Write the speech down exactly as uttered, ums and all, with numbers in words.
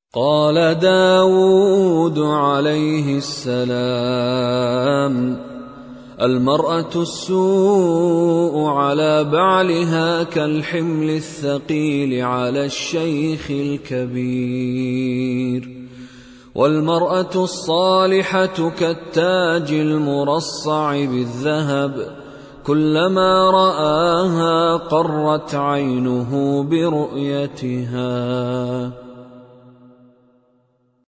قال داود عليه السلام: المرأة السوء على بعلها كالحمل الثقيل على الشيخ الكبير، والمرأة الصالحة كالتاج المرصع بالذهب، كلما رآها قرت عينه برؤيتها.